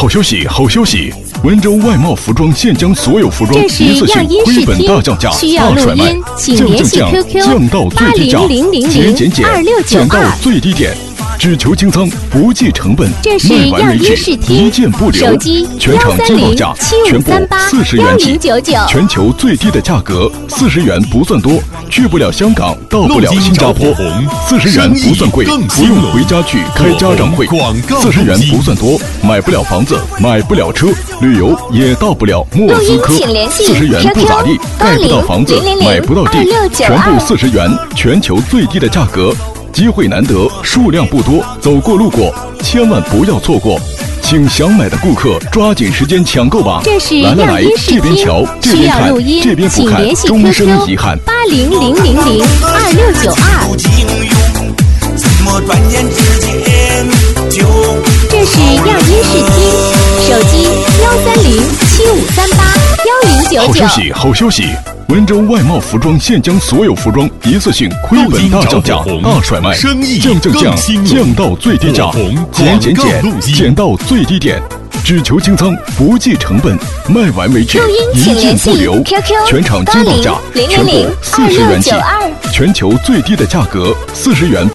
好消息，好消息！温州外贸服装现将所有服装一次性亏本大降价，大甩卖，降到最低价，减减到最低点。只求清仓，不计成本，卖完为止，一件不留。全场惊报价，全部40元起，全球最低的价格，40元不算多，去不了香港，到不了新加坡，40元不算贵，不用回家去开家长会，40元不算多，买不了房子，买不了车，旅游也到不了莫斯科，40元不咋地，盖不到房子，买不到地，全部40元，全球最低的价格。机会难得，数量不多，走过路过千万不要错过，请想买的顾客抓紧时间抢购吧！来，这边瞧，这边看，这边不看，终身遗憾。 8000022692。这是样音视听，手机13075381099。 好消息，好消息！温州外贸服装现将所有服装一次性亏本大降价，大甩卖，降到最低价，减到最低点，只求清仓，不计成本，卖完为止，一件不留。全场惊报价，全部40元起，全球最低的价格40元。